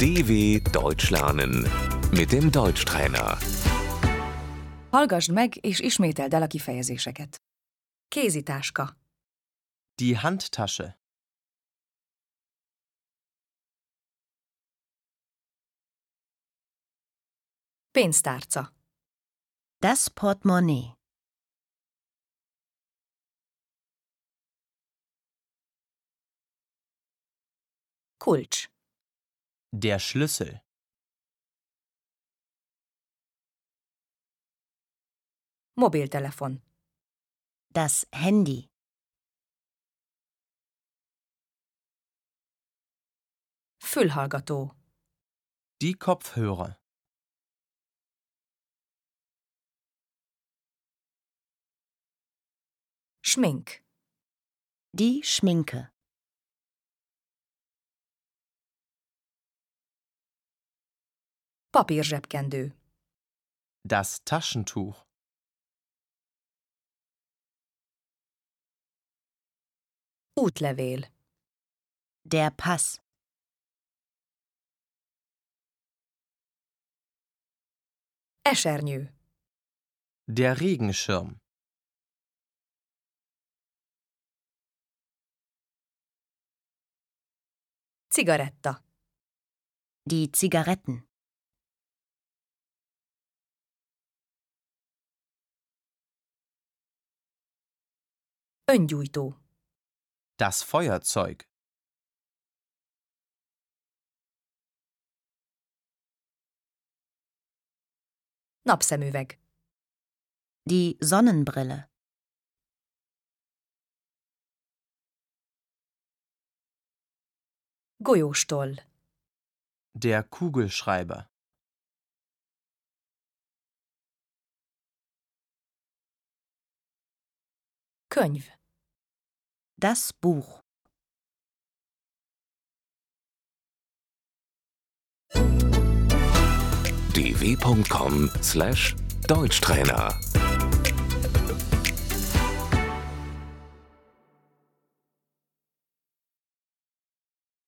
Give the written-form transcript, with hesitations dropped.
DW Deutsch lernen mit dem Deutschtrainer. Hallgasd meg és ismételd el a kifejezéseket. Kézitáska, Die Handtasche. pénztárca, Das Portemonnaie. kulcs, Der Schlüssel. mobiltelefon, Das Handy. fülhallgató, Die Kopfhörer. schmink, Die Schminke. papírzsebkendő, Das Taschentuch. útlevél, Der Pass. esernyő, Der Regenschirm. cigaretta, Die Zigaretten. öngyújtó, Das Feuerzeug. napszemüveg, Die Sonnenbrille. golyóstoll, Der Kugelschreiber. könyv, Das Buch. dw.com/Deutschtrainer